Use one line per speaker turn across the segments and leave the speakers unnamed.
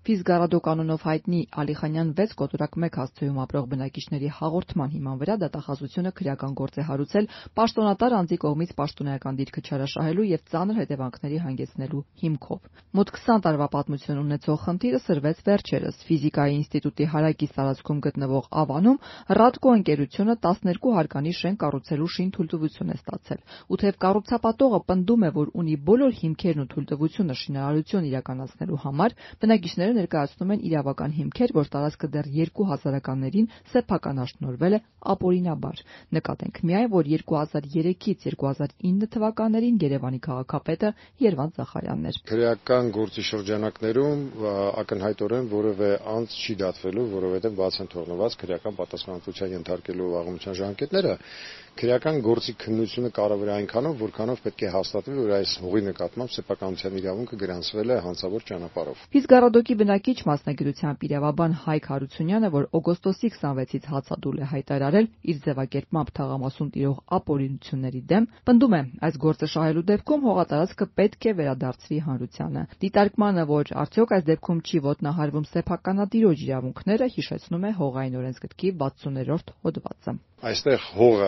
Ֆիզգարադո կանոնով հայտնի Ալիխանյան 6/1 հասցեում ապրող բնակիչների հաղորդման հիման վրա դատախազությունը քրեական գործ է հարուցել պաշտոնատար անձի կողմից պաշտոնեական դիրքը չարաշահելու եւ ծանր հետևանքների հանգեցնելու հիմքով։ Մոտ 20 տարվա պատմություն ունեցող խնդիրը սրվեց վերջերս։ Ֆիզիկայի ինստիտուտի հարակից տարածքում գտնվող Ավանում Ռադկո ընկերությունը 12 հարկանի շենք կառուցելու շինթույլտվություն է ստացել։ Ու թեև կառուցապատողը պնդում է, որ ունի բոլոր հիմքերն ու թույլտվությունը շինարարություն իրականացնելու համար, բնակիչները ներկայացնում են իրավական հիմքեր, որ տարածքը դեռ 2000-ականներին սեփականաշնորհվել է ապօրինաբար։ Նկատենք միայն, որ 2003-ից 2009 թվականներին Երևանի քաղաքապետը Երվանդ Զախարյանն էր։
Քրեական գործի շրջանակներում ակնհայտորեն որևէ անձ չի դատվելու, որովհետև բաց են թողնված քրեական պատասխանատվության ենթարկելու վաղումության ժամկետները։ Քրեական գործի քննությունը կարևոր է այնքանով, որքանով պետք է հաստատվի, որ այս հողի նկատմամբ սեփականության իրավունքը գրանցվել է հանցավոր ճանապարհով։
Ֆիզգարադոկի բնակիչ մասնագիտությամբ իրավաբան Հայկ Հարությունյանը, որ օգոստոսի 26-ից հացադուլ է հայտարարել իր ձևակերպմամբ թաղամասում տիրող ապօրինությունների դեմ, պնդում է, այս գործը շահելու դեպքում հողատարածքը պետք է վերադարձվի հանրությանը։ Դիտարկմանը, որ արդյոք այս դեպքում չի ոտնահարվում սեփականատիրոջ իրավունքները, հիշեցնում է հողային օրենսգրքի 60-րդ հոդվածը։
Այստեղ հողը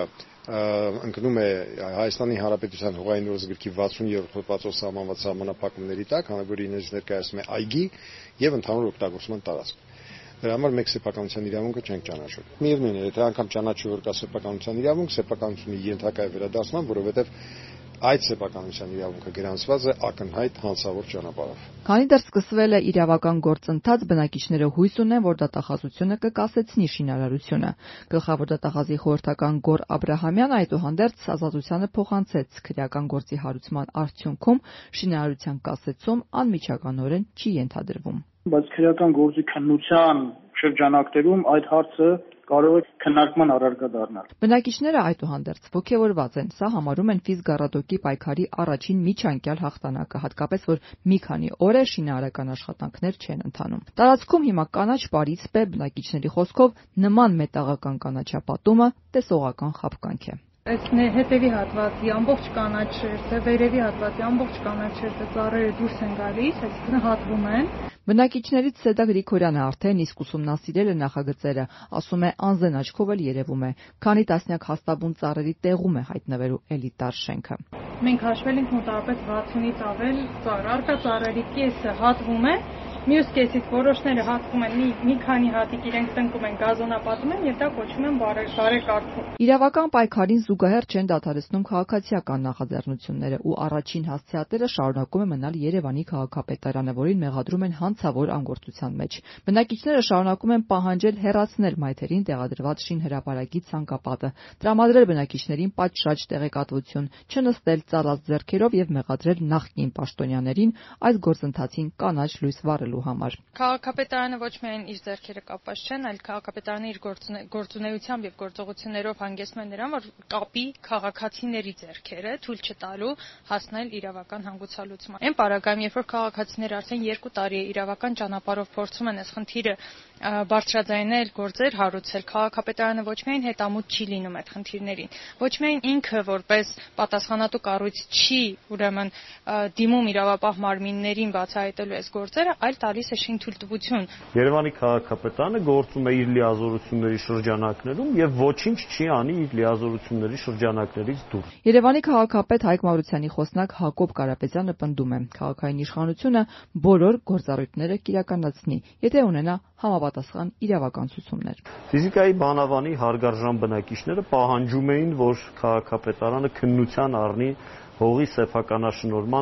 ընկնում է Հայաստանի Հանրապետության հողային օրենսգրքի 60-րդ հոդվածով սահմանված սահմանափակումների տակ, որը ներկայացնում է այգի եւ ընդհանուր օգտագործման տարածք։ Դրա համար մեկ սեփականության իրավունքը չենք ճանաչում։ Միևնույն է, եթե անգամ ճանաչի որ կա սեփականության իրավունք, սեփականությունը ենթակա է վերադարձման, որովհետեւ այդ սեփականության իրավունքը գրանցված է ակնհայտ հանցավոր ճանապարհով։
Քանի դեռ սկսվել է իրավական գործընթաց, բնակիչները հույս ունեն, որ դատախազությունը կկասեցնի շինարարությունը։ Գլխավոր դատախազի խորհրդական Գոր Աբրահամյանը այդուհանդերձ ազատությանը փոխանցեց քրեական գործի հարուցման արդյունքում շինարարության կասեցում անմիջականորեն չի ենթադրվում։
Բայց քրեական գործի քննության շրջանակներում այդ հարցը կարող է քննարկման առարկա դառնալ։
Բնակիչները այդուհանդերձ ոգևորված են, սա համարում են Ֆիզգարադոկի պայքարի առաջին միջանկյալ հաղթանակը, հատկապես որ մի քանի օր է շինարարական աշխատանքներ չեն ընթանում։ Տարածքում հիմա կանաչ պարիսպ է, բնակիչների խոսքով նման մետաղական կանաչապատումը տեսողական խաբկանք է։
Այս հետևի հատվածի ամբողջ կանաչ շերտը, վերևի հատվածի ամբողջ կանաչ շերտը ծառերը դուրս են գալիս, այսինքն հատվում են։
Բնակիչներից Սեդա Գրիգորյանը արդեն իսկ ուսումնասիրել է նախագծերը, ասում է անզեն աչքով էլ երևում է, քանի տասնյակ հաստաբուն ծառերի տեղում է հայտնվելու էլիտար շենքը։
Մենք հաշվել ենք մոտավորապես 60-ից ավել ծառ, առկա ծառերի կեսը հատվում է, մյուս կեսից որոշները հատվում են մի քանի հատիկ իրենք տնկում են, գազոնապատում են եւ դա կոչվում են բարեկարգում։
Իրավական պայքարին զուգահեռ չեն դադարեցնում քաղաքացիական նախաձեռնությունները ու առաջին հասցեատերը շարունակում է մնալ Երևանի քաղաքապետարանը, որին մեղադրում են հանցավոր անգործության մեջ։ Բնակիչները շարունակում են պահանջել հեռացնել մայթերին տեղադրված շինհրապարակի ցանկապատը, տրամադրել բնակիչներին պատշաճ տեղեկատվություն, չնստել ծալած ձեռքերով եւ մեղադրել նախկին պաշտոնյաներին այս գործընթացին կանաչ լույս վառելու համար։
Քաղաքապետարանը ոչ միայն իր ձեռքերը կապված չեն, այլ քաղաքապետարանը իր գործունեությամբ եւ գործողություններով հանգեցնում է նրան, որ կապի քաղաքացիների ձեռքերը, թույլ չտալու հասնել իրավական հանգուցալուծման։ Այն պարագայում, երբ որ քաղաքացիները արդեն 2 տարի է իրավական ճանապարհով փորձում են այս խնդիրը բարձրաձայնել, գործեր հարուցել, քաղաքապետարանը ոչ միայն հետամուտ չի լինում այդ խնդիրներին, ոչ միայն ինքը որպես պատասխանատու կառույց չի ուրեմն դիմում իրավապահ մարմիններին բացահայտելու այս գործերը, այլ տալիս է շինթույլտվություն։
Երևանի քաղաքապետարանը գործում է իր լիազորությունների շրջանակներում եւ ոչինչ չի անի իր լիազորությունների շրջանակներից դուրս։
Երևանի քաղաքապետ Հայկ Մարությանի խոսնակ Հակոբ Կարապետյանը պնդում է, քաղաքային իշխանությունը բոլոր գործառույթները կիրականացնի, եթե ունենա համապատասխան իրավական ցուցումներ։
Ֆիզիկայի բանավանի հարգարժան բնակիչները պահանջում էին, որ քաղաքապետարանը քննության առնի հողի սեփականաշնորհման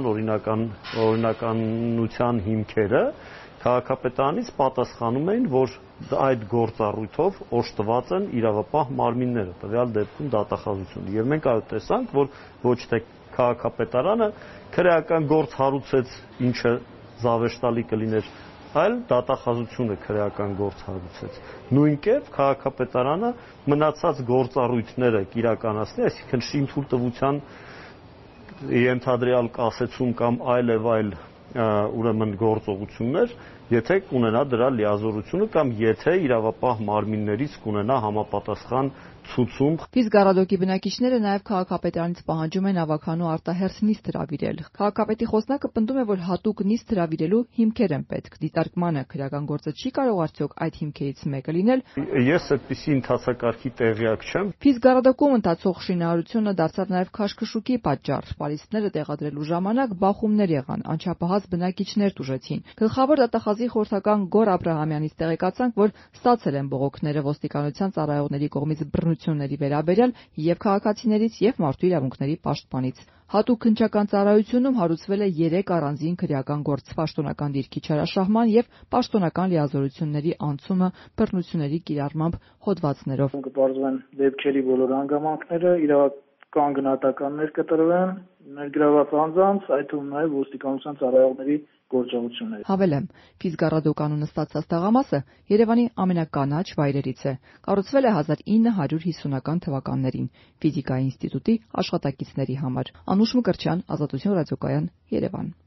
օրինականության հիմքերը, քաղաքապետարանից պատասխանում էին, որ այդ գործառույթով օժտված են իրավապահ մարմինները, տվյալ դեպքում դատախազությունը։ Եվ մենք այո տեսանք, որ ոչ թե քաղաքապետարանը քրեական գործ հարուցեց, ինչը զավեշտալի կլիներ, այլ դատախազությունը քրեական գործ հարուցեց։ Նույն կերպ քաղաքապետարանը մնացած գործառույթները կիրականացնի, այսինքն շինթույլտվության ենթադրյալ կասեցում կամ այլ ուրեմն գործողություններ եթե կունենա դրա լիազորությունը կամ եթե իրավապահ մարմիններից կունենա համապատասխան ցուցում։
Ֆիզգարադոկի բնակիչները նաև քաղաքապետարանից պահանջում են ավագանու արտահերթ նիստ հրավիրել։ Քաղաքապետի խոսնակը պնդում է, որ հատուկ նիստ հրավիրելու հիմքեր են պետք։ Դիտարկմանը քրեական գործը չի կարող արդյոք այդ հիմքերից մեկը լինել։
Ես այդպիսի ընթացակարգի տեղյակ չեմ։
Ֆիզգարադոկում ընթացող շինարարությունը դարձավ նաև քաշքշուկի պատճառ։ Պարիսպները տեղադրելու ժամանակ բախումներ եղան, անչափահաս բնակիչներ տուժեցին։ Գլխավոր դատախազի խորհրդական Գոր Աբրահամյանից տեղեկացանք, որ ստացել են բողոքները ոստիկանության ծառայողների կողմից բռնությունների վերաբերյալ եւ քաղաքացիներից եւ մարդու իրավունքների պաշտպանից։ Հատուկ քննչական ծառայությունում հարուցվել է 3 առանձին քրեական գործ՝ պաշտոնական դիրքի չարաշահման եւ պաշտոնական լիազորությունների անցումը բռնությունների կիրառմամբ հոդվածներով։
Կպարզվեն դեպքերի բոլոր հանգամանքները, իրավական գնահատականներ կտրվեն, ներգրաված անձանց, այդ թվում նաեւ ոստիկանության ծառայողների գործողությունները։
Հավելեմ, Ֆիզգարադոկանունը ստացած տաղամասը Երևանի ամենականաչ վայրերից է։ Կառուցվել է 1950-ական թվականներին Ֆիզիկայի ինստիտուտի աշխատակիցների համար։ Անուշ Մկրտչյան, Ազատություն ռադիոկայան, Երևան։